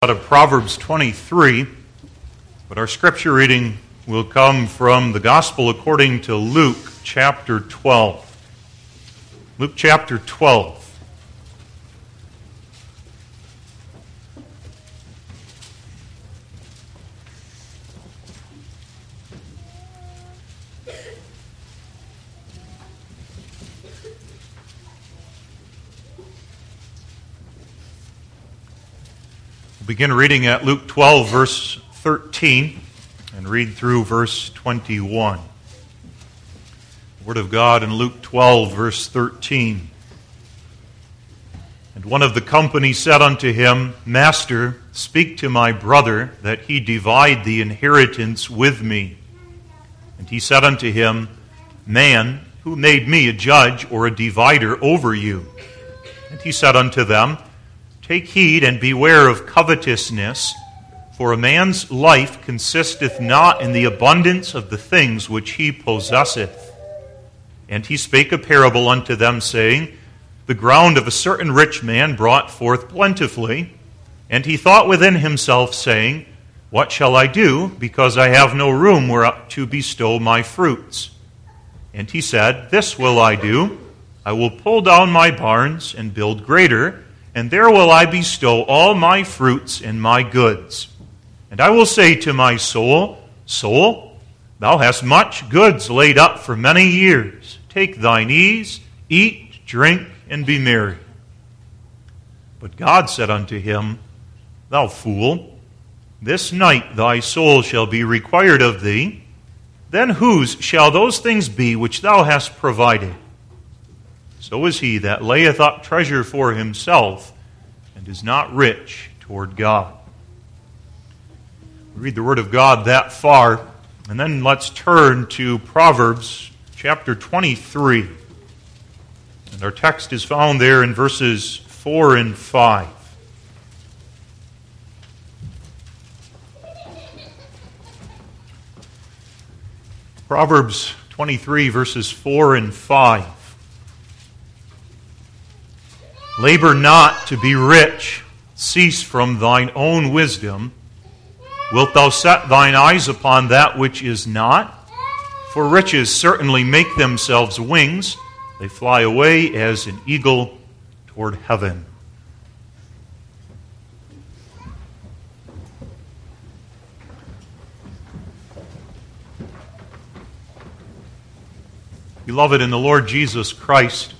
Out of Proverbs 23, but our scripture reading will come from the Gospel according to Luke chapter 12. Luke chapter 12. We'll begin reading at Luke 12, verse 13, and read through verse 21. The Word of God in Luke 12, verse 13. And one of the company said unto him, Master, speak to my brother, that he divide the inheritance with me. And he said unto him, Man, who made me a judge or a divider over you? And he said unto them, Take heed and beware of covetousness, for a man's life consisteth not in the abundance of the things which he possesseth. And he spake a parable unto them, saying, The ground of a certain rich man brought forth plentifully. And he thought within himself, saying, What shall I do, because I have no room whereof to bestow my fruits? And he said, This will I do, I will pull down my barns and build greater, and there will I bestow all my fruits and my goods. And I will say to my soul, Soul, thou hast much goods laid up for many years. Take thine ease, eat, drink, and be merry. But God said unto him, Thou fool, this night thy soul shall be required of thee. Then whose shall those things be which thou hast provided? So is he that layeth up treasure for himself, and is not rich toward God. We read the Word of God that far, and then let's turn to Proverbs chapter 23. And our text is found there in verses 4 and 5. Proverbs 23, verses 4 and 5. Labor not to be rich, cease from thine own wisdom. Wilt thou set thine eyes upon that which is not? For riches certainly make themselves wings, they fly away as an eagle toward heaven. Beloved in the Lord Jesus Christ,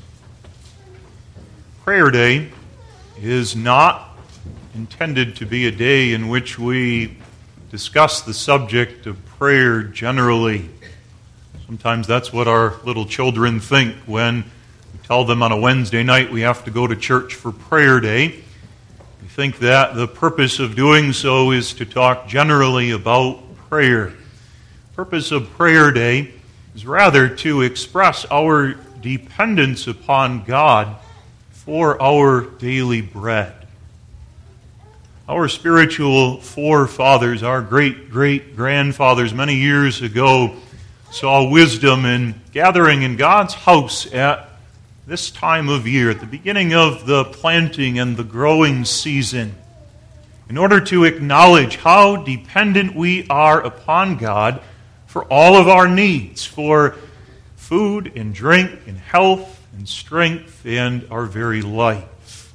Prayer Day is not intended to be a day in which we discuss the subject of prayer generally. Sometimes that's what our little children think when we tell them on a Wednesday night we have to go to church for Prayer Day. We think that the purpose of doing so is to talk generally about prayer. The purpose of Prayer Day is rather to express our dependence upon God for our daily bread. Our spiritual forefathers, our great-great-grandfathers many years ago saw wisdom in gathering in God's house at this time of year, at the beginning of the planting and the growing season, in order to acknowledge how dependent we are upon God for all of our needs, for food and drink and health and strength and our very life.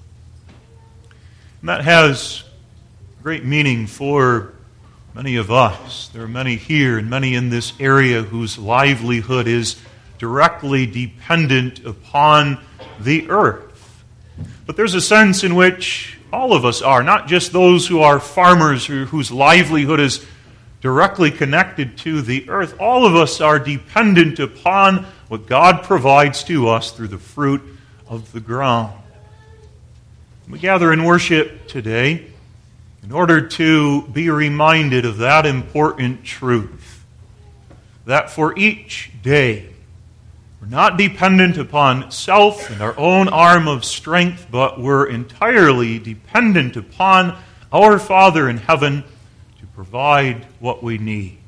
And that has great meaning for many of us. There are many here and many in this area whose livelihood is directly dependent upon the earth. But there's a sense in which all of us are, not just those who are farmers whose livelihood is directly connected to the earth. All of us are dependent upon what God provides to us through the fruit of the ground. We gather in worship today in order to be reminded of that important truth, that for each day we're not dependent upon self and our own arm of strength, but we're entirely dependent upon our Father in heaven to provide what we need.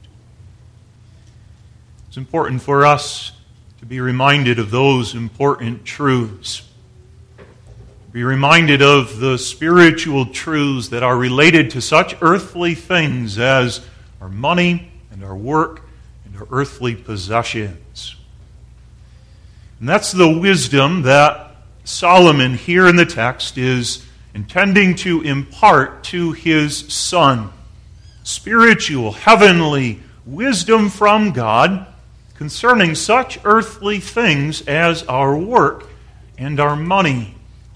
It's important for us to be reminded of those important truths Be reminded of the spiritual truths that are related to such earthly things as our money and our work and our earthly possessions. And that's the wisdom that Solomon here in the text is intending to impart to his son. Spiritual, heavenly wisdom from God concerning such earthly things as our work and our money.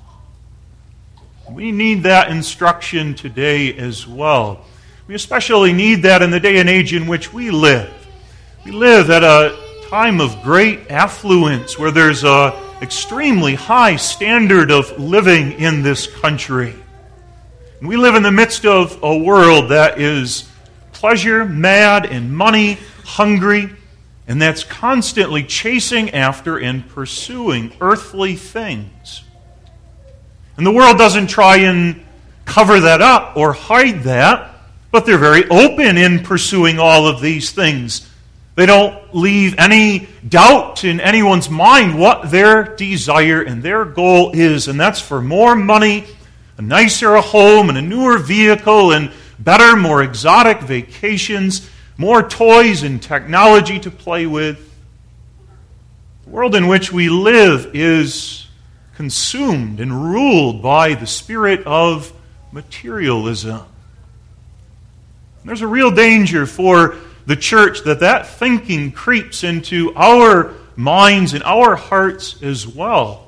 We need that instruction today as well. We especially need that in the day and age in which we live. We live at a time of great affluence where there's an extremely high standard of living in this country. And we live in the midst of a world that is pleasure mad and money hungry, and that's constantly chasing after and pursuing earthly things. And the world doesn't try and cover that up or hide that, but they're very open in pursuing all of these things. They don't leave any doubt in anyone's mind what their desire and their goal is, and that's for more money, a nicer home, and a newer vehicle, and better, more exotic vacations, more toys and technology to play with. The world in which we live is consumed and ruled by the spirit of materialism. And there's a real danger for the church that thinking creeps into our minds and our hearts as well.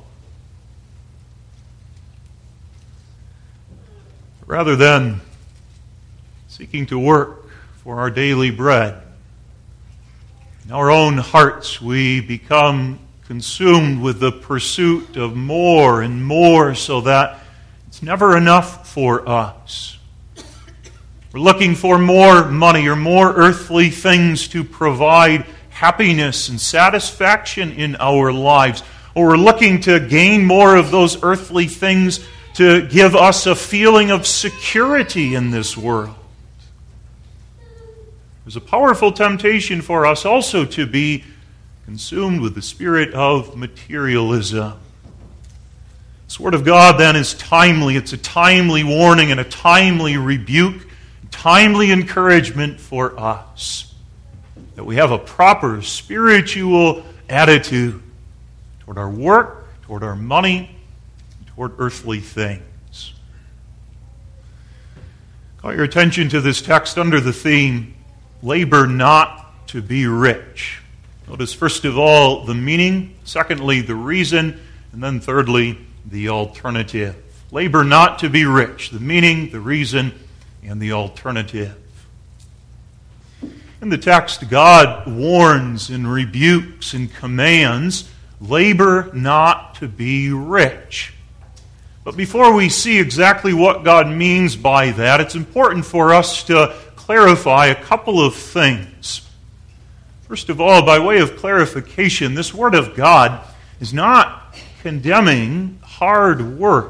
Rather than seeking to work for our daily bread, in our own hearts we become consumed with the pursuit of more and more so that it's never enough for us. We're looking for more money or more earthly things to provide happiness and satisfaction in our lives. Or we're looking to gain more of those earthly things to give us a feeling of security in this world. There's a powerful temptation for us also to be consumed with the spirit of materialism. This Word of God then is timely. It's a timely warning and a timely rebuke, timely encouragement for us that we have a proper spiritual attitude toward our work, toward our money, toward earthly things. Call your attention to this text under the theme, labor not to be rich. Notice first of all the meaning, secondly the reason, and then thirdly the alternative. Labor not to be rich, the meaning, the reason, and the alternative. In the text, God warns and rebukes and commands, labor not to be rich. But before we see exactly what God means by that, it's important for us to clarify a couple of things. First of all, by way of clarification, this Word of God is not condemning hard work.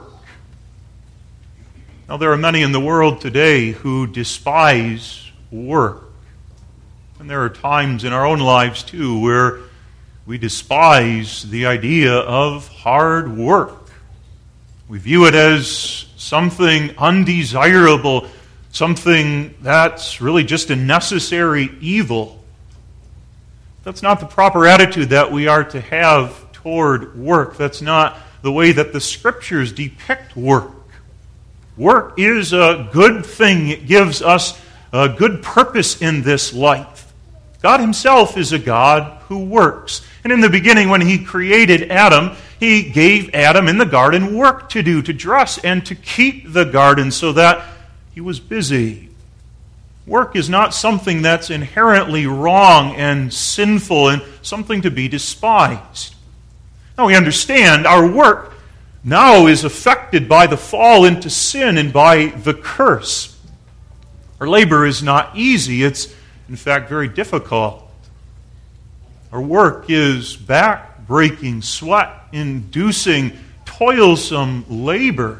Now, there are many in the world today who despise work. And there are times in our own lives, too, where we despise the idea of hard work. We view it as something undesirable, something that's really just a necessary evil. That's not the proper attitude that we are to have toward work. That's not the way that the Scriptures depict work. Work is a good thing. It gives us a good purpose in this life. God Himself is a God who works. And in the beginning, when He created Adam, He gave Adam in the garden work to do, to dress and to keep the garden so that he was busy. Work is not something that's inherently wrong and sinful and something to be despised. Now we understand our work now is affected by the fall into sin and by the curse. Our labor is not easy. It's, in fact, very difficult. Our work is back-breaking, sweat-inducing, toilsome labor.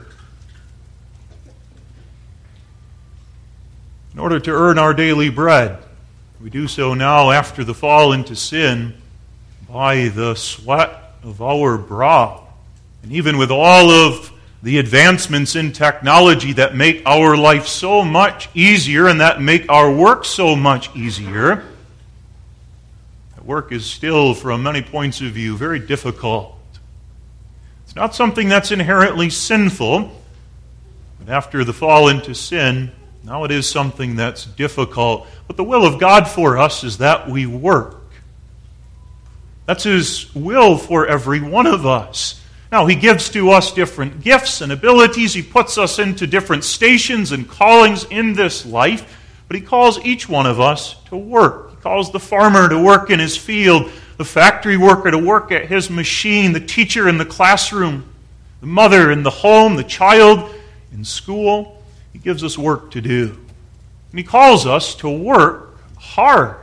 In order to earn our daily bread, we do so now after the fall into sin by the sweat of our brow. And even with all of the advancements in technology that make our life so much easier and that make our work so much easier, that work is still, from many points of view, very difficult. It's not something that's inherently sinful, but after the fall into sin, now it is something that's difficult. But the will of God for us is that we work. That's His will for every one of us. Now, He gives to us different gifts and abilities. He puts us into different stations and callings in this life. But He calls each one of us to work. He calls the farmer to work in his field, the factory worker to work at his machine, the teacher in the classroom, the mother in the home, the child in school. He gives us work to do. And He calls us to work hard.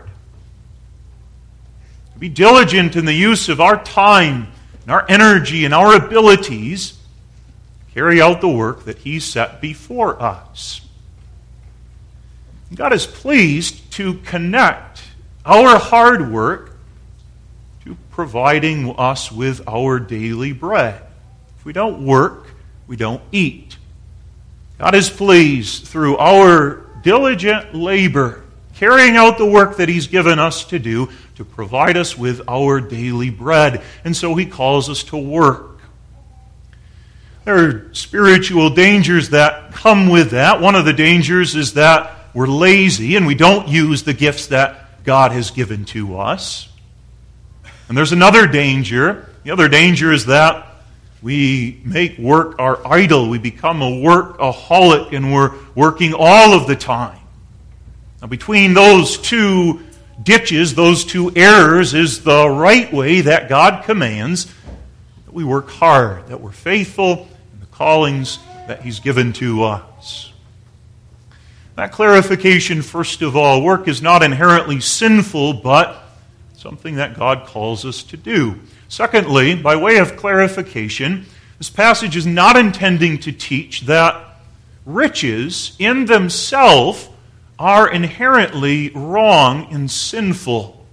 To be diligent in the use of our time and our energy and our abilities to carry out the work that He set before us. God is pleased to connect our hard work to providing us with our daily bread. If we don't work, we don't eat. God is pleased through our diligent labor, carrying out the work that He's given us to do, to provide us with our daily bread. And so He calls us to work. There are spiritual dangers that come with that. One of the dangers is that we're lazy and we don't use the gifts that God has given to us. And there's another danger. The other danger is that we make work our idol. We become a workaholic and we're working all of the time. Now, between those two ditches, those two errors, is the right way that God commands that we work hard, that we're faithful in the callings that He's given to us. That clarification, first of all, work is not inherently sinful, but something that God calls us to do. Secondly, by way of clarification, this passage is not intending to teach that riches in themselves are inherently wrong and sinful.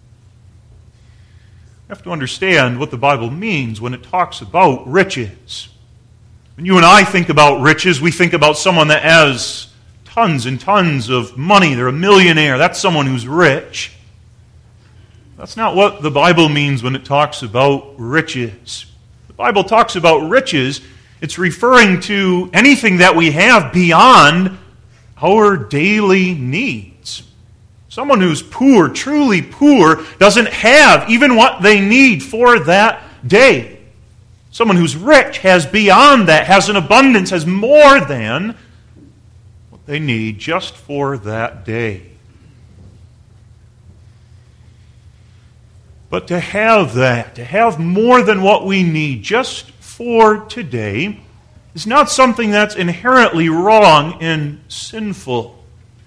You have to understand what the Bible means when it talks about riches. When you and I think about riches, we think about someone that has tons and tons of money. They're a millionaire. That's someone who's rich. That's not what the Bible means when it talks about riches. The Bible talks about riches, it's referring to anything that we have beyond our daily needs. Someone who's poor, truly poor, doesn't have even what they need for that day. Someone who's rich has beyond that, has an abundance, has more than what they need just for that day. But to have that, to have more than what we need just for today, is not something that's inherently wrong and sinful.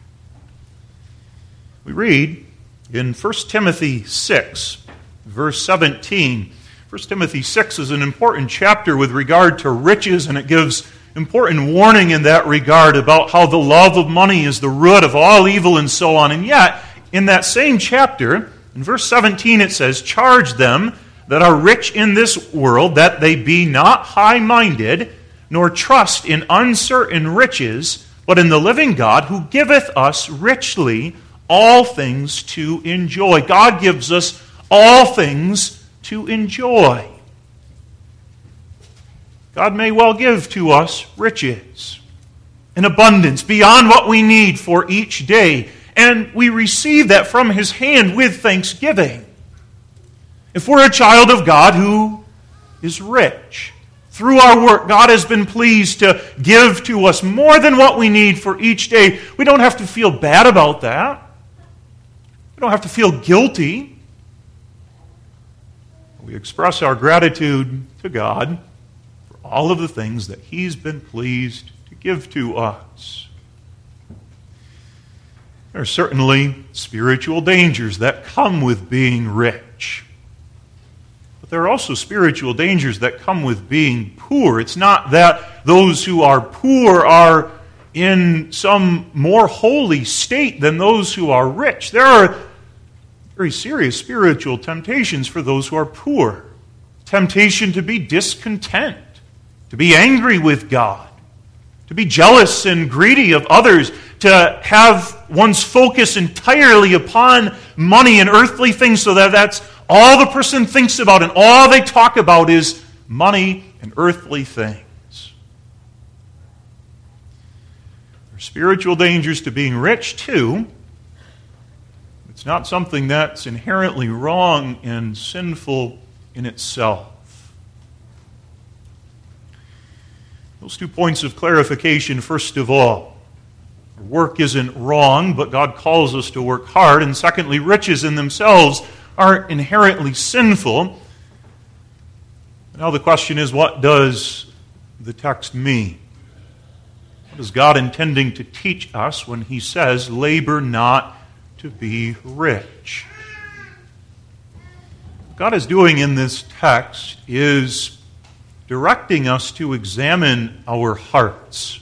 We read in 1 Timothy 6, verse 17. 1 Timothy 6 is an important chapter with regard to riches, and it gives important warning in that regard about how the love of money is the root of all evil and so on. And yet, in that same chapter, in verse 17 it says, "Charge them that are rich in this world, that they be not high-minded, nor trust in uncertain riches, but in the living God, who giveth us richly all things to enjoy." God gives us all things to enjoy. God may well give to us riches, an abundance beyond what we need for each day, and we receive that from His hand with thanksgiving. If we're a child of God who is rich, through our work, God has been pleased to give to us more than what we need for each day. We don't have to feel bad about that. We don't have to feel guilty. We express our gratitude to God for all of the things that He's been pleased to give to us. There are certainly spiritual dangers that come with being rich. But there are also spiritual dangers that come with being poor. It's not that those who are poor are in some more holy state than those who are rich. There are very serious spiritual temptations for those who are poor. Temptation to be discontent, to be angry with God, to be jealous and greedy of others, to have one's focus entirely upon money and earthly things so that that's all the person thinks about and all they talk about is money and earthly things. There are spiritual dangers to being rich, too. It's not something that's inherently wrong and sinful in itself. Those 2 points of clarification, first of all. Work isn't wrong, but God calls us to work hard. And secondly, riches in themselves aren't inherently sinful. Now the question is, what does the text mean? What is God intending to teach us when He says, labor not to be rich? What God is doing in this text is directing us to examine our hearts.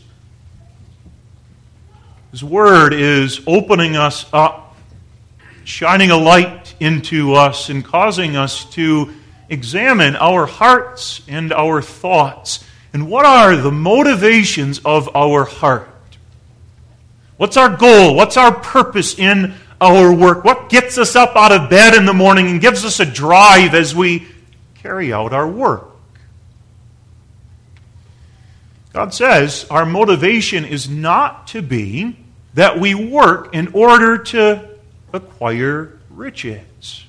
His Word is opening us up, shining a light into us, and causing us to examine our hearts and our thoughts. And what are the motivations of our heart? What's our goal? What's our purpose in our work? What gets us up out of bed in the morning and gives us a drive as we carry out our work? God says our motivation is not to be that we work in order to acquire riches.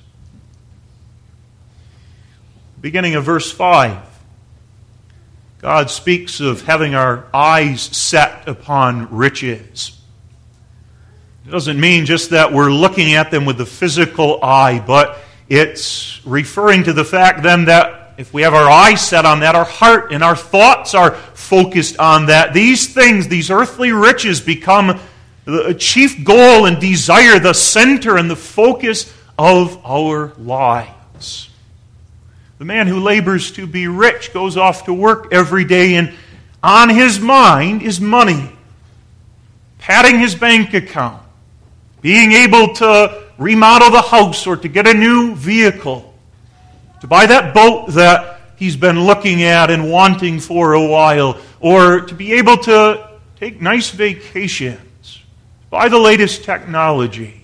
Beginning of verse 5, God speaks of having our eyes set upon riches. It doesn't mean just that we're looking at them with the physical eye, but it's referring to the fact then that if we have our eyes set on that, our heart and our thoughts are focused on that, these things, these earthly riches, become the chief goal and desire, the center and the focus of our lives. The man who labors to be rich goes off to work every day, and on his mind is money, padding his bank account, being able to remodel the house or to get a new vehicle, to buy that boat that he's been looking at and wanting for a while, or to be able to take nice vacations, buy the latest technology.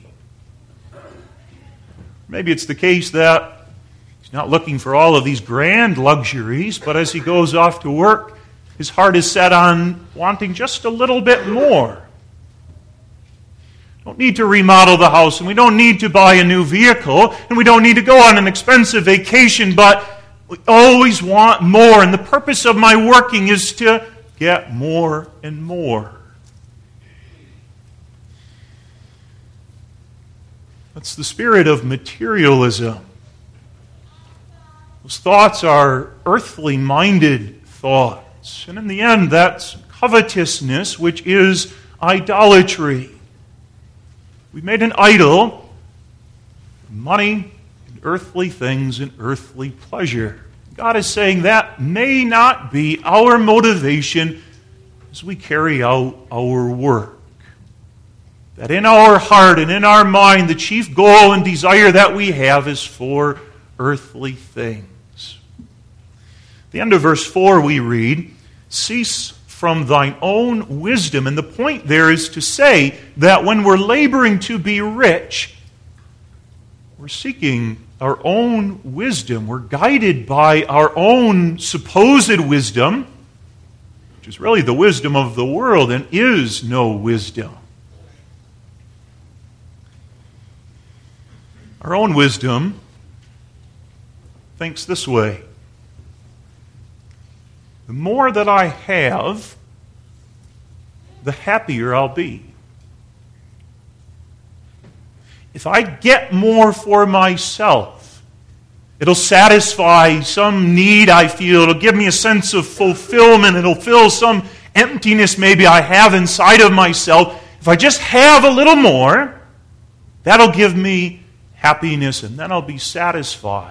Maybe it's the case that he's not looking for all of these grand luxuries, but as he goes off to work, his heart is set on wanting just a little bit more. We don't need to remodel the house, and we don't need to buy a new vehicle, and we don't need to go on an expensive vacation, but we always want more, and the purpose of my working is to get more and more. That's the spirit of materialism. Those thoughts are earthly-minded thoughts, and in the end, that's covetousness, which is idolatry. We made an idol, money, and earthly things, and earthly pleasure. God is saying that may not be our motivation as we carry out our work. That in our heart and in our mind, the chief goal and desire that we have is for earthly things. At the end of verse 4 we read, "Cease from thine own wisdom." And the point there is to say that when we're laboring to be rich, we're seeking our own wisdom. We're guided by our own supposed wisdom, which is really the wisdom of the world and is no wisdom. Our own wisdom thinks this way: the more that I have, the happier I'll be. If I get more for myself, it'll satisfy some need I feel. It'll give me a sense of fulfillment. It'll fill some emptiness maybe I have inside of myself. If I just have a little more, that'll give me happiness, and then I'll be satisfied.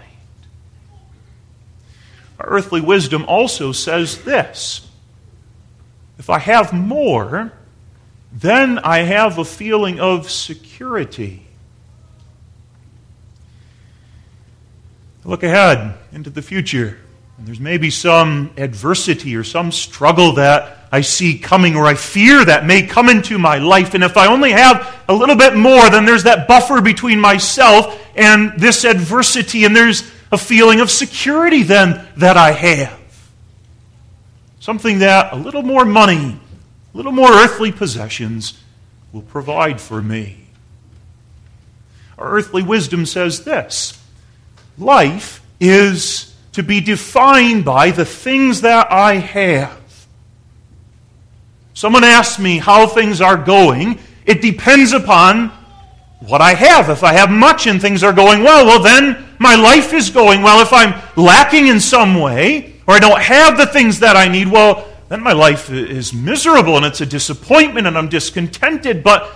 Our earthly wisdom also says this: if I have more, then I have a feeling of security. Look ahead into the future. And there's maybe some adversity or some struggle that I see coming, or I fear that may come into my life. And if I only have a little bit more, then there's that buffer between myself and this adversity, and there's a feeling of security then that I have. Something that a little more money, a little more earthly possessions will provide for me. Our earthly wisdom says this: life is to be defined by the things that I have. Someone asks me how things are going. It depends upon what I have. If I have much and things are going well, then my life is going well. If I'm lacking in some way, or I don't have the things that I need, well, then my life is miserable and it's a disappointment and I'm discontented. But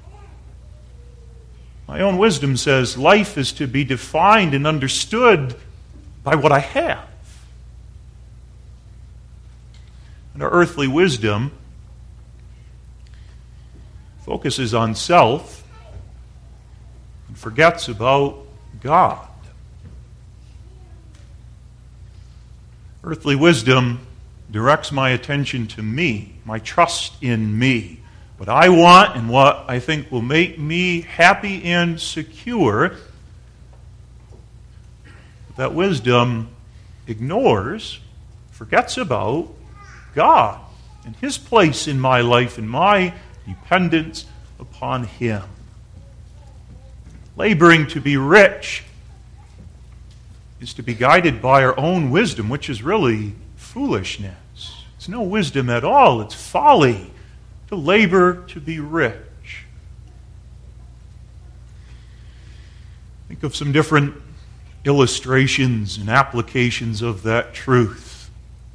my own wisdom says life is to be defined and understood by what I have. And our earthly wisdom focuses on self and forgets about God. Earthly wisdom directs my attention to me, my trust in me, what I want and what I think will make me happy and secure. That wisdom ignores, forgets about God and His place in my life and my dependence upon Him. Laboring to be rich is to be guided by our own wisdom, which is really foolishness. It's no wisdom at all. It's folly to labor to be rich. Think of some different illustrations and applications of that truth.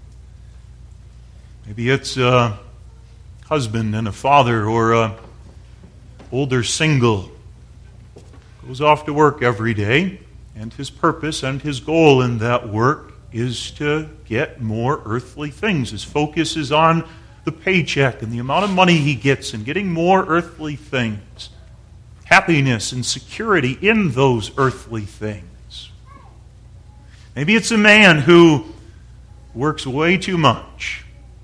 Maybe it's a husband and a father, or a older single goes off to work every day, and his purpose and his goal in that work is to get more earthly things. His focus is on the paycheck and the amount of money he gets and getting more earthly things. Happiness and security in those earthly things. Maybe it's a man who works way too much.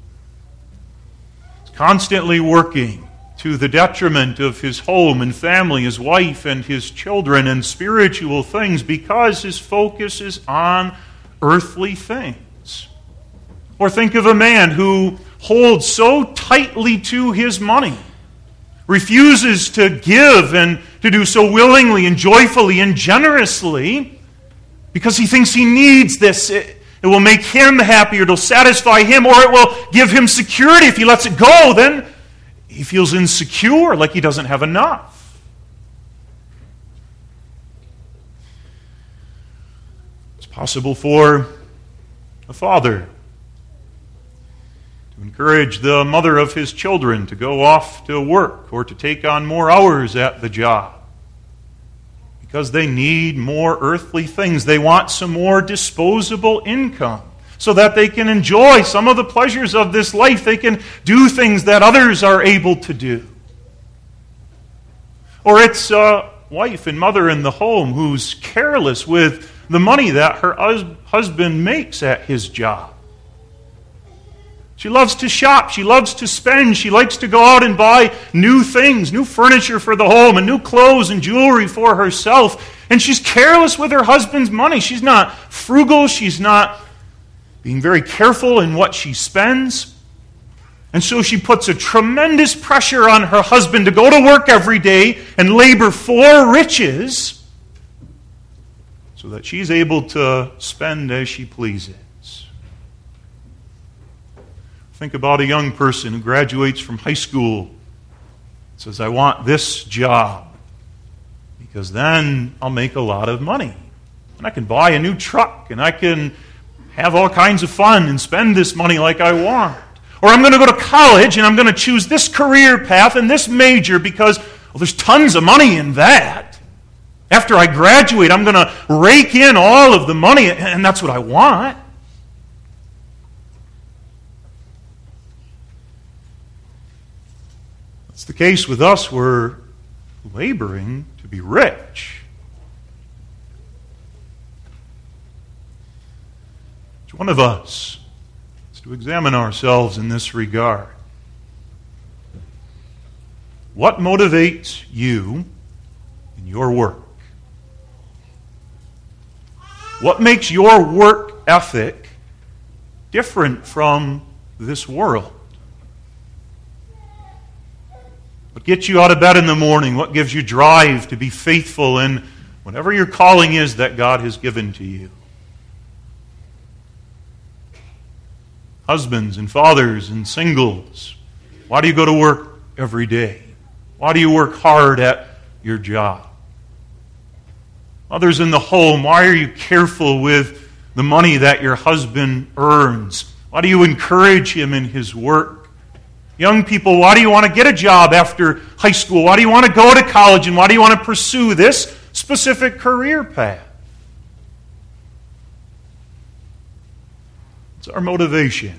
He's constantly working to the detriment of his home and family, his wife and his children, and spiritual things, because his focus is on earthly things. Or think of a man who holds so tightly to his money, refuses to give and to do so willingly and joyfully and generously, because he thinks he needs this. It will make him happy, or it will satisfy him, or it will give him security. If he lets it go, then he feels insecure, like he doesn't have enough. It's possible for a father to encourage the mother of his children to go off to work or to take on more hours at the job, because they need more earthly things. They want some more disposable income so that they can enjoy some of the pleasures of this life. They can do things that others are able to do. Or it's a wife and mother in the home who's careless with the money that her husband makes at his job. She loves to shop. She loves to spend. She likes to go out and buy new things, new furniture for the home, and new clothes and jewelry for herself. And she's careless with her husband's money. She's not frugal. She's not being very careful in what she spends. And so she puts a tremendous pressure on her husband to go to work every day and labor for riches so that she's able to spend as she pleases. Think about a young person who graduates from high school, says, I want this job because then I'll make a lot of money. And I can buy a new truck, and I can have all kinds of fun and spend this money like I want. Or I'm going to go to college and I'm going to choose this career path and this major because, well, there's tons of money in that. After I graduate, I'm going to rake in all of the money, and that's what I want. That's the case with us. We're laboring to be rich. Each one of us is to examine ourselves in this regard. What motivates you in your work? What makes your work ethic different from this world? What gets you out of bed in the morning? What gives you drive to be faithful in whatever your calling is that God has given to you? Husbands and fathers and singles, why do you go to work every day? Why do you work hard at your job? Others in the home, why are you careful with the money that your husband earns? Why do you encourage him in his work? Young people, why do you want to get a job after high school? Why do you want to go to college? And why do you want to pursue this specific career path? What's our motivation?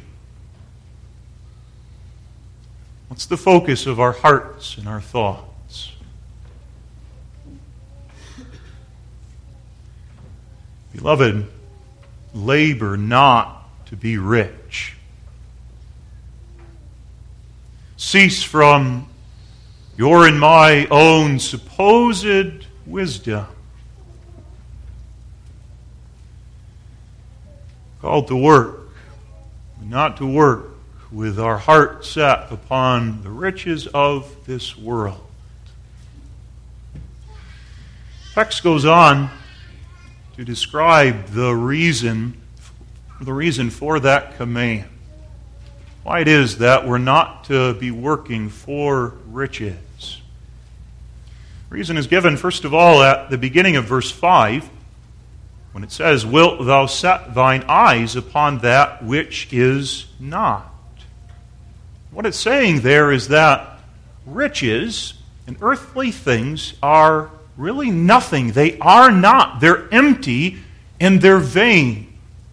What's the focus of our hearts and our thoughts? Beloved, labor not to be rich. Cease from your and my own supposed wisdom. Called to work, not to work with our heart set upon the riches of this world. The text goes on to describe the reason for that command. Why it is that we're not to be working for riches. The reason is given, first of all, at the beginning of verse 5, when it says, "Wilt thou set thine eyes upon that which is not?" What it's saying there is that riches and earthly things are really nothing. They are not. They're empty and they're vain.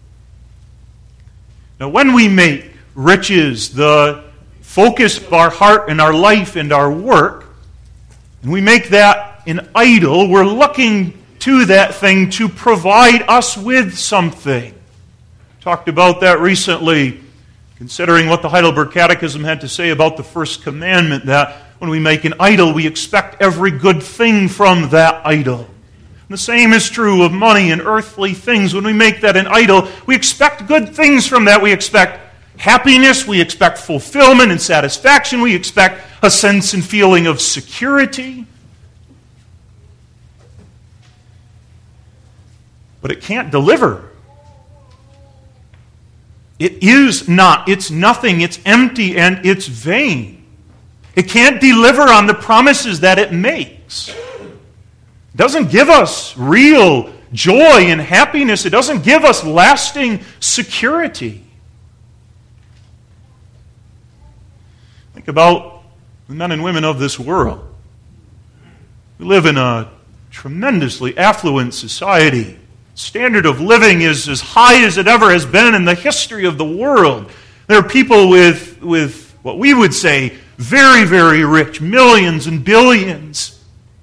Now, when we make riches the focus of our heart and our life and our work, and we make that an idol, we're looking to that thing to provide us with something. Talked about that recently, considering what the Heidelberg Catechism had to say about the first commandment, that when we make an idol, we expect every good thing from that idol. And the same is true of money and earthly things. When we make that an idol, we expect good things from that. We expect happiness, we expect fulfillment and satisfaction, we expect a sense and feeling of security. But it can't deliver. It is not. It's nothing. It's empty and it's vain. It can't deliver on the promises that it makes. It doesn't give us real joy and happiness. It doesn't give us lasting security. Think about the men and women of this world. We live in a tremendously affluent society. Standard of living is as high as it ever has been in the history of the world. There are people with what we would say very, very rich, millions and billions.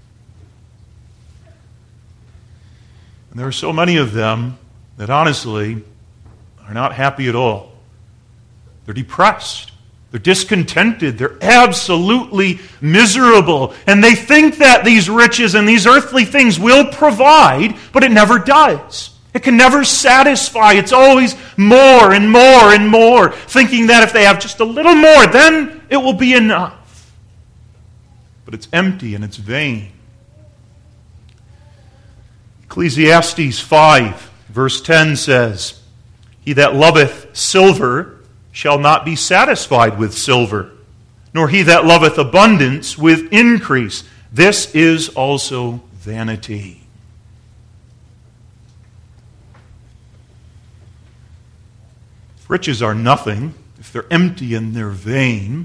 And there are so many of them that honestly are not happy at all. They're depressed. They're discontented. They're absolutely miserable. And they think that these riches and these earthly things will provide, but it never does. It can never satisfy. It's always more and more and more, thinking that if they have just a little more, then it will be enough. But it's empty and it's vain. Ecclesiastes 5, verse 10 says, "He that loveth silver shall not be satisfied with silver, nor he that loveth abundance with increase. This is also vanity." If riches are nothing, if they're empty and they're vain,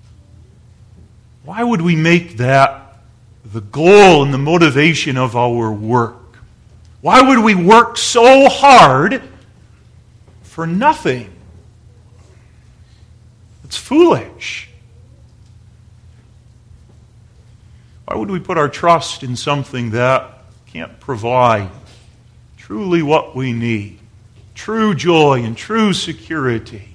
why would we make that the goal and the motivation of our work? Why would we work so hard for nothing? It's foolish. Why would we put our trust in something that can't provide truly what we need? true joy and true security.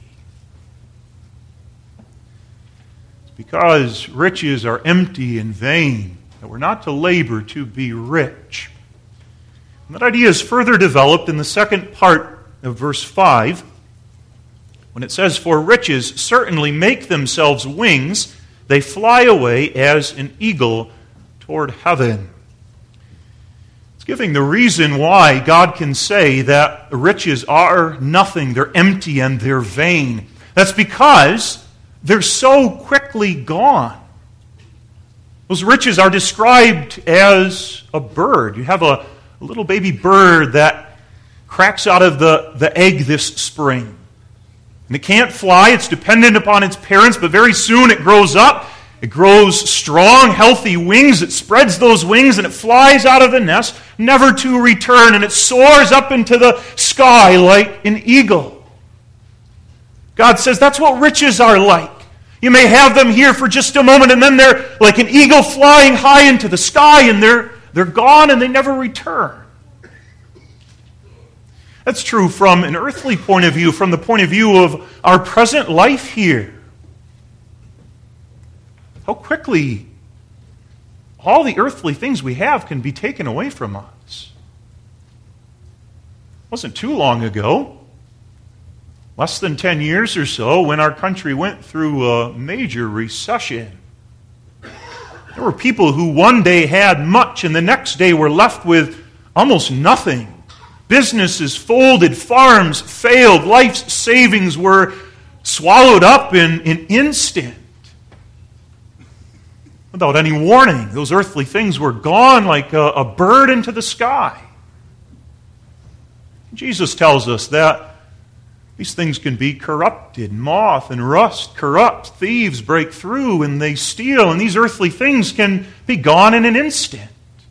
It's because riches are empty and vain that we're not to labor to be rich. And that idea is further developed in the second part of verse 5, when it says, "For riches certainly make themselves wings, they fly away as an eagle toward heaven." It's giving the reason why God can say that riches are nothing, they're empty and they're vain. That's because they're so quickly gone. Those riches are described as a bird. You have a little baby bird that cracks out of the egg this spring. And it can't fly. It's dependent upon its parents, but very soon it grows up. It grows strong, healthy wings. It spreads those wings and it flies out of the nest, never to return. And it soars up into the sky like an eagle. God says that's what riches are like. You may have them here for just a moment, and then they're like an eagle flying high into the sky, and they're gone and they never return. That's true from an earthly point of view, from the point of view of our present life here. How quickly all the earthly things we have can be taken away from us. It wasn't too long ago, less than 10 years or so, when our country went through a major recession. There were people who one day had much and the next day were left with almost nothing. Businesses folded, farms failed, life's savings were swallowed up in an instant. Without any warning, those earthly things were gone like a bird into the sky. Jesus tells us that these things can be corrupted. Moth and rust corrupt. Thieves break through and they steal. And these earthly things can be gone in an instant.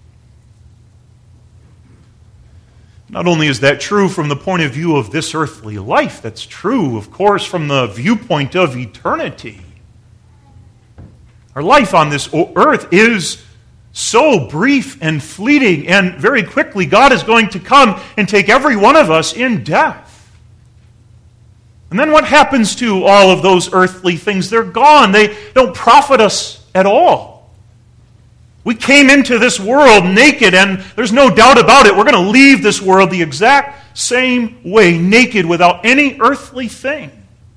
Not only is that true from the point of view of this earthly life, that's true, of course, from the viewpoint of eternity. Our life on this earth is so brief and fleeting, and very quickly God is going to come and take every one of us in death. And then what happens to all of those earthly things? They're gone. They don't profit us at all. We came into this world naked, and there's no doubt about it, we're going to leave this world the exact same way, naked, without any earthly thing.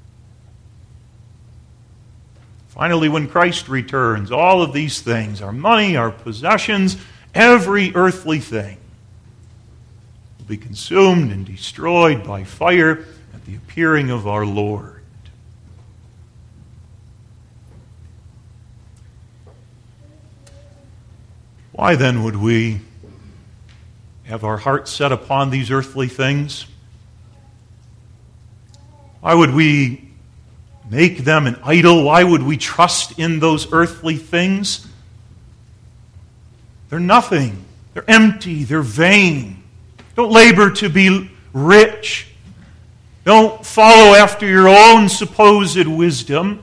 Finally, when Christ returns, all of these things, our money, our possessions, every earthly thing, will be consumed and destroyed by fire at the appearing of our Lord. Why then would we have our hearts set upon these earthly things? Why would we make them an idol? Why would we trust in those earthly things? They're nothing. They're empty. They're vain. Don't labor to be rich. Don't follow after your own supposed wisdom.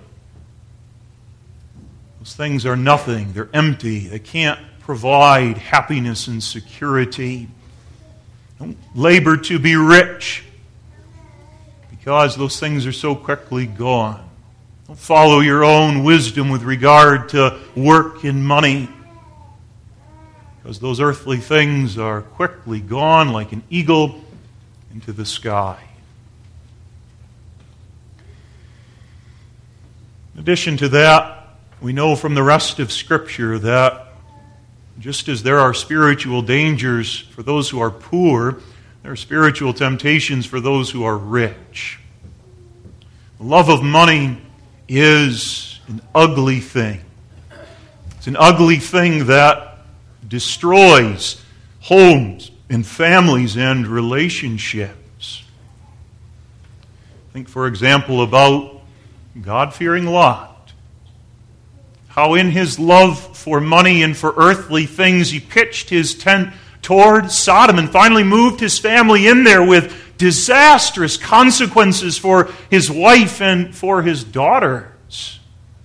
Those things are nothing. They're empty. They can't provide happiness and security. Don't labor to be rich, because those things are so quickly gone. Don't follow your own wisdom with regard to work and money, because those earthly things are quickly gone like an eagle into the sky. In addition to that, we know from the rest of Scripture that just as there are spiritual dangers for those who are poor, there are spiritual temptations for those who are rich. The love of money is an ugly thing. It's an ugly thing that destroys homes and families and relationships. Think, for example, about God-fearing Lot. How in his love for money and for earthly things, he pitched his tent toward Sodom and finally moved his family in there with disastrous consequences for his wife and for his daughters.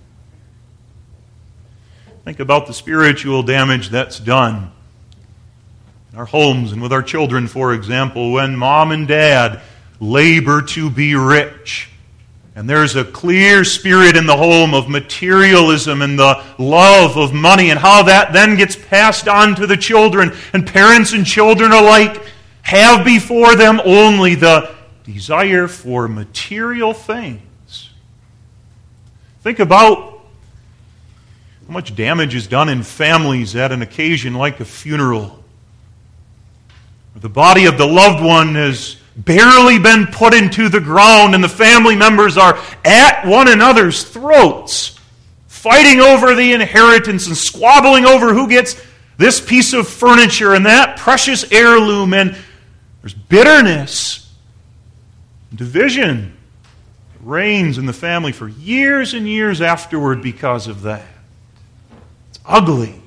Think about the spiritual damage that's done in our homes and with our children, for example, when mom and dad labor to be rich. And there's a clear spirit in the home of materialism and the love of money, and how that then gets passed on to the children. And parents and children alike have before them only the desire for material things. Think about how much damage is done in families at an occasion like a funeral. The body of the loved one has barely been put into the ground, and the family members are at one another's throats, fighting over the inheritance and squabbling over who gets this piece of furniture and that precious heirloom, and there's bitterness, division that reigns in the family for years and years afterward because of that. It's ugly.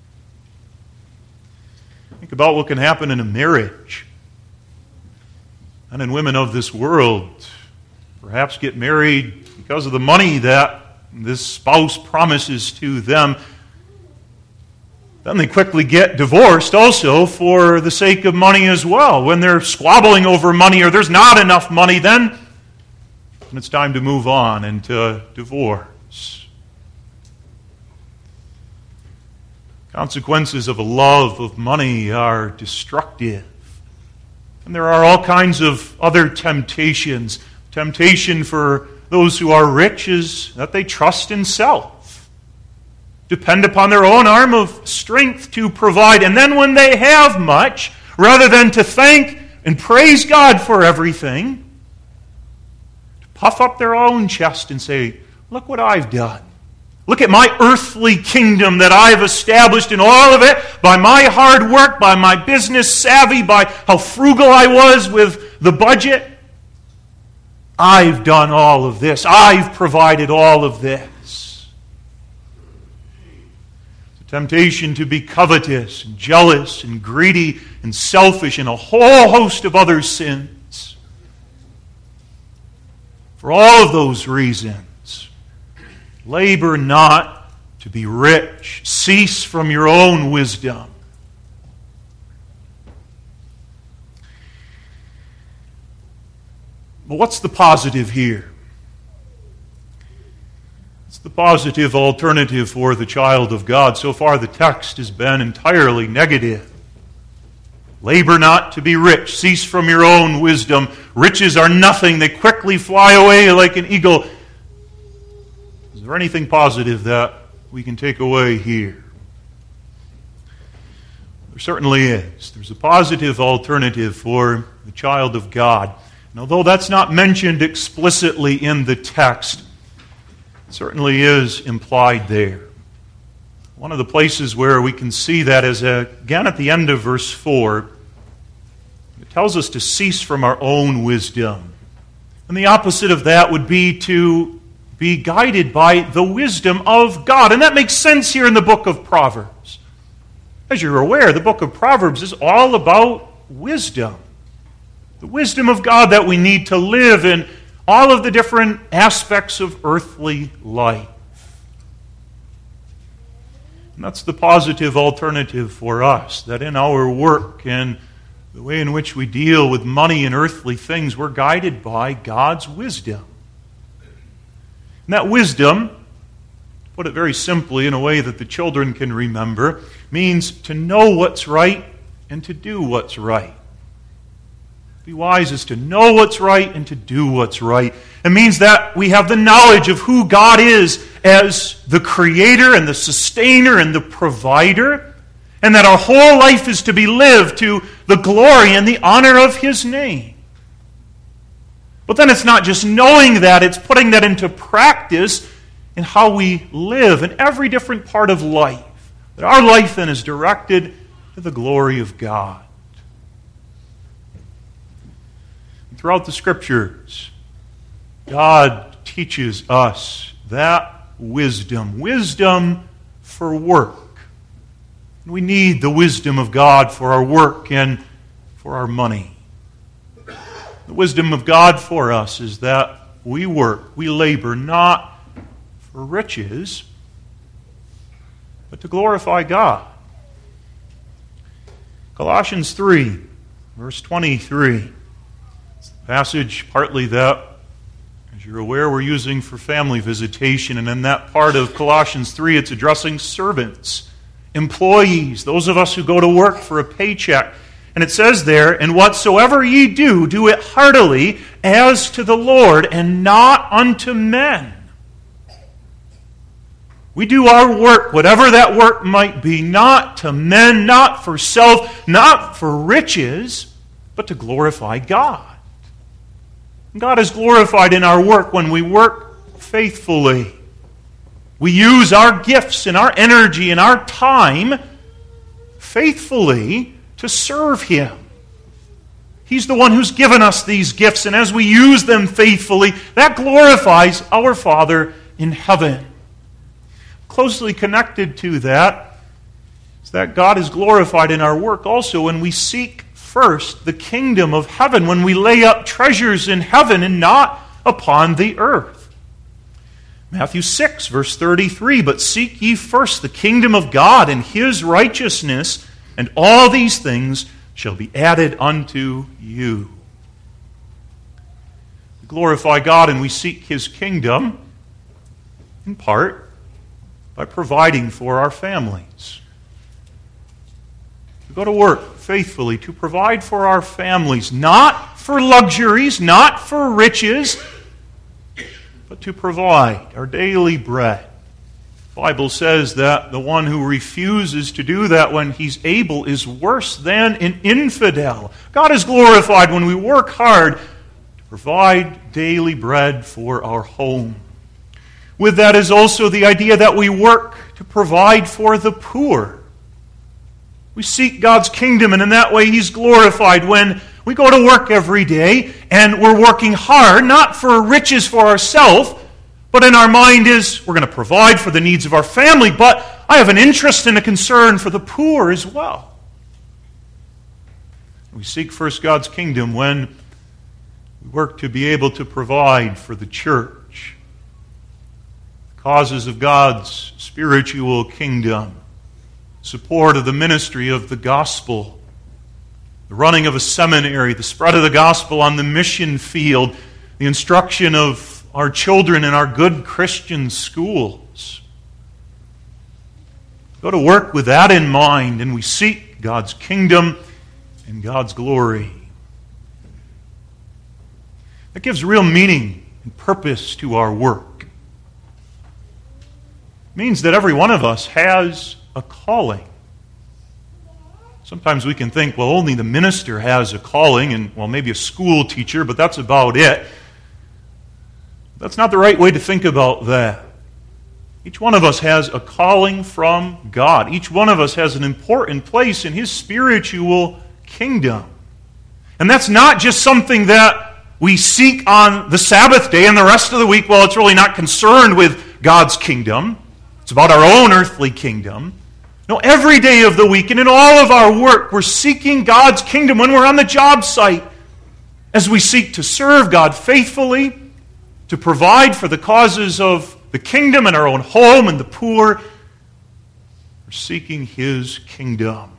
Think about what can happen in a marriage. Men and women of this world perhaps get married because of the money that this spouse promises to them. Then they quickly get divorced also for the sake of money as well. When they're squabbling over money or there's not enough money, then it's time to move on and to divorce. Consequences of a love of money are destructive. And there are all kinds of other temptations. Temptation for those who are rich is that they trust in self, depend upon their own arm of strength to provide. And then when they have much, rather than to thank and praise God for everything, to puff up their own chest and say, look what I've done. Look at my earthly kingdom that I've established, in all of it by my hard work, by my business savvy, by how frugal I was with the budget. I've done all of this. I've provided all of this. The temptation to be covetous and jealous and greedy and selfish and a whole host of other sins. For all of those reasons, labor not to be rich. Cease from your own wisdom. But what's the positive here? It's the positive alternative for the child of God. So far the text has been entirely negative. Labor not to be rich. Cease from your own wisdom. Riches are nothing. They quickly fly away like an eagle. Is there anything positive that we can take away here? There certainly is. There's a positive alternative for the child of God. And although that's not mentioned explicitly in the text, it certainly is implied there. One of the places where we can see that is again at the end of verse 4. It tells us to cease from our own wisdom. And the opposite of that would be to be guided by the wisdom of God. And that makes sense here in the book of Proverbs. As you're aware, the book of Proverbs is all about wisdom. The wisdom of God that we need to live in all of the different aspects of earthly life. And that's the positive alternative for us, that in our work and the way in which we deal with money and earthly things, we're guided by God's wisdom. And that wisdom, to put it very simply in a way that the children can remember, means to know what's right and to do what's right. To be wise is to know what's right and to do what's right. It means that we have the knowledge of who God is as the creator and the sustainer and the provider, and that our whole life is to be lived to the glory and the honor of His name. But then it's not just knowing that, it's putting that into practice in how we live in every different part of life. That our life then is directed to the glory of God. And throughout the Scriptures, God teaches us that wisdom. Wisdom for work. And we need the wisdom of God for our work and for our money. The wisdom of God for us is that we work, we labor not for riches, but to glorify God. Colossians 3, verse 23. Passage partly that, as you're aware, we're using for family visitation, and in that part of Colossians 3, it's addressing servants, employees, those of us who go to work for a paycheck. And it says there, "And whatsoever ye do, do it heartily as to the Lord, and not unto men." We do our work, whatever that work might be, not to men, not for self, not for riches, but to glorify God. God is glorified in our work when we work faithfully. We use our gifts and our energy and our time faithfully to serve Him. He's the one who's given us these gifts, and as we use them faithfully, that glorifies our Father in heaven. Closely connected to that is that God is glorified in our work also when we seek first the kingdom of heaven, when we lay up treasures in heaven and not upon the earth. Matthew 6, verse 33, "But seek ye first the kingdom of God and His righteousness, and all these things shall be added unto you." We glorify God and we seek His kingdom, in part, by providing for our families. We go to work faithfully to provide for our families, not for luxuries, not for riches, but to provide our daily bread. The Bible says that the one who refuses to do that when he's able is worse than an infidel. God is glorified when we work hard to provide daily bread for our home. With that is also the idea that we work to provide for the poor. We seek God's kingdom, and in that way He's glorified when we go to work every day and we're working hard, not for riches for ourselves, but in our mind is we're going to provide for the needs of our family, but I have an interest and a concern for the poor as well. We seek first God's kingdom when we work to be able to provide for the church, causes of God's spiritual kingdom, support of the ministry of the gospel, the running of a seminary, the spread of the gospel on the mission field, the instruction of our children in our good Christian schools. Go to work with that in mind, and we seek God's kingdom and God's glory. That gives real meaning and purpose to our work. Means that every one of us has a calling. Sometimes we can think, well, only the minister has a calling, and, well, maybe a school teacher, but that's about it. That's not the right way to think about that. Each one of us has a calling from God. Each one of us has an important place in His spiritual kingdom. And that's not just something that we seek on the Sabbath day and the rest of the week, well, it's really not concerned with God's kingdom. It's about our own earthly kingdom. No, every day of the week and in all of our work, we're seeking God's kingdom when we're on the job site. As we seek to serve God faithfully, to provide for the causes of the kingdom and our own home and the poor, we're seeking His kingdom.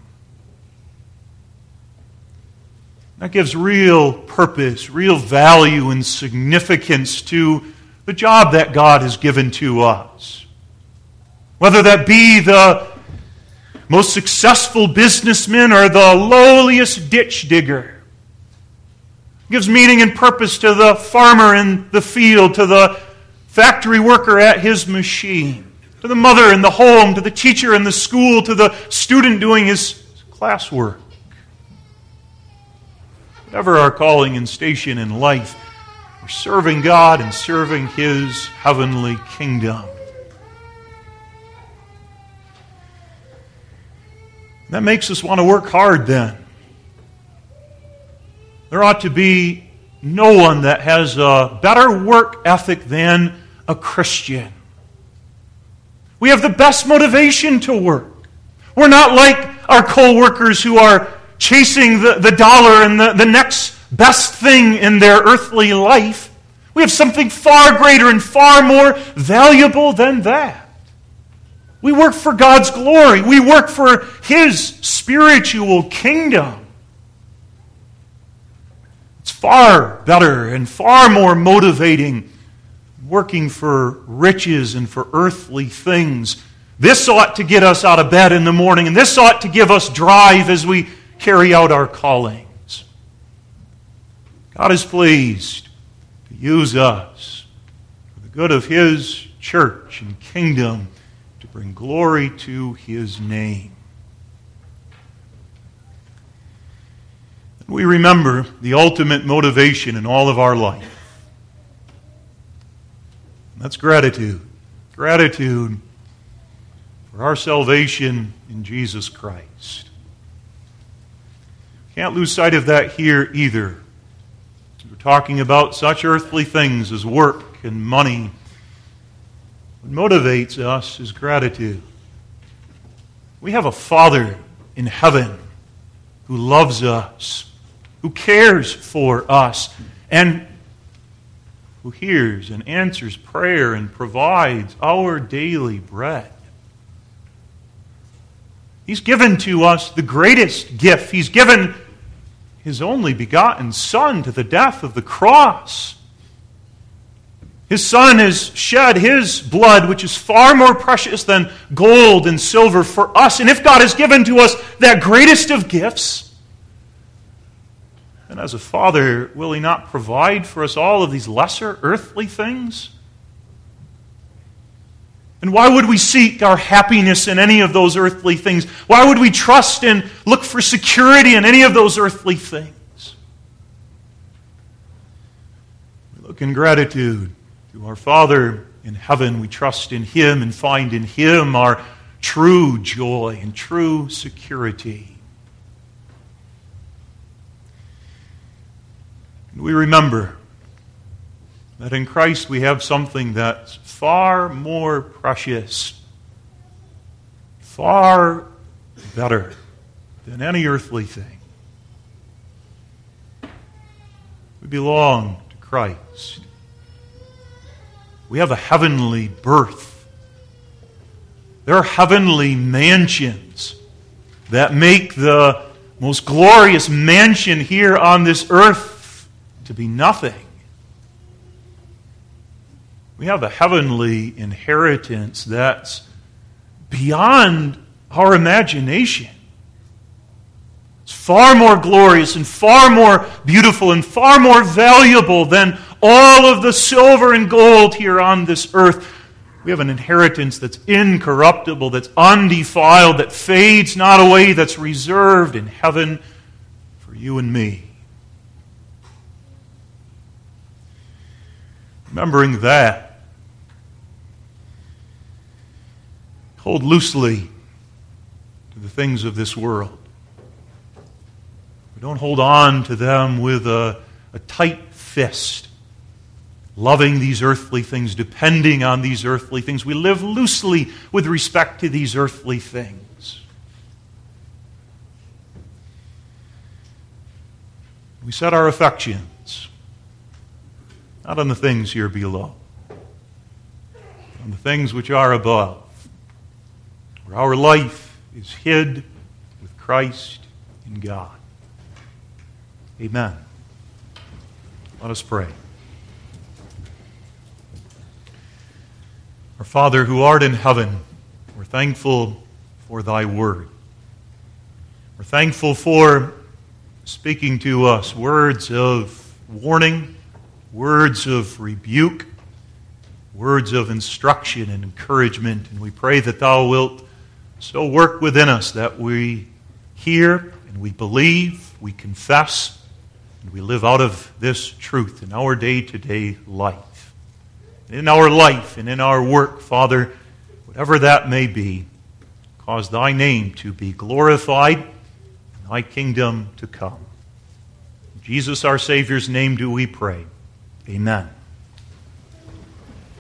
That gives real purpose, real value and significance to the job that God has given to us. Whether that be the most successful businessman or the lowliest ditch digger. It gives meaning and purpose to the farmer in the field, to the factory worker at his machine, to the mother in the home, to the teacher in the school, to the student doing his classwork. Whatever our calling and station in life, we're serving God and serving His heavenly kingdom. That makes us want to work hard then. There ought to be no one that has a better work ethic than a Christian. We have the best motivation to work. We're not like our co-workers who are chasing the dollar and the next best thing in their earthly life. We have something far greater and far more valuable than that. We work for God's glory. We work for His spiritual kingdom. It's far better and far more motivating working for riches and for earthly things. This ought to get us out of bed in the morning, and this ought to give us drive as we carry out our callings. God is pleased to use us for the good of His church and kingdom to bring glory to His name. And we remember the ultimate motivation in all of our life. And that's gratitude. Gratitude for our salvation in Jesus Christ. Can't lose sight of that here either. We're talking about such earthly things as work and money. What motivates us is gratitude. We have a Father in heaven who loves us, who cares for us, and who hears and answers prayer and provides our daily bread. He's given to us the greatest gift. He's given His only begotten Son to the death of the cross. His Son has shed His blood, which is far more precious than gold and silver, for us. And if God has given to us that greatest of gifts, then as a Father, will He not provide for us all of these lesser earthly things? And why would we seek our happiness in any of those earthly things? Why would we trust and look for security in any of those earthly things? We look in gratitude to our Father in heaven. We trust in Him and find in Him our true joy and true security. And we remember that in Christ we have something that's far more precious, far better than any earthly thing. We belong to Christ. We have a heavenly birth. There are heavenly mansions that make the most glorious mansion here on this earth to be nothing. We have a heavenly inheritance that's beyond our imagination. It's far more glorious and far more beautiful and far more valuable than all of the silver and gold here on this earth. We have an inheritance that's incorruptible, that's undefiled, that fades not away, that's reserved in heaven for you and me. Remembering that, hold loosely to the things of this world. We don't hold on to them with a tight fist, loving these earthly things, depending on these earthly things. We live loosely with respect to these earthly things. We set our affections not on the things here below, but on the things which are above, where our life is hid with Christ in God. Amen. Let us pray. Our Father who art in heaven, we're thankful for Thy word. We're thankful for speaking to us words of warning, words of rebuke, words of instruction and encouragement. And we pray that Thou wilt so work within us that we hear and we believe, we confess, and we live out of this truth in our day-to-day life. In our life and in our work, Father, whatever that may be, cause Thy name to be glorified and Thy kingdom to come. In Jesus our Savior's name do we pray. Amen.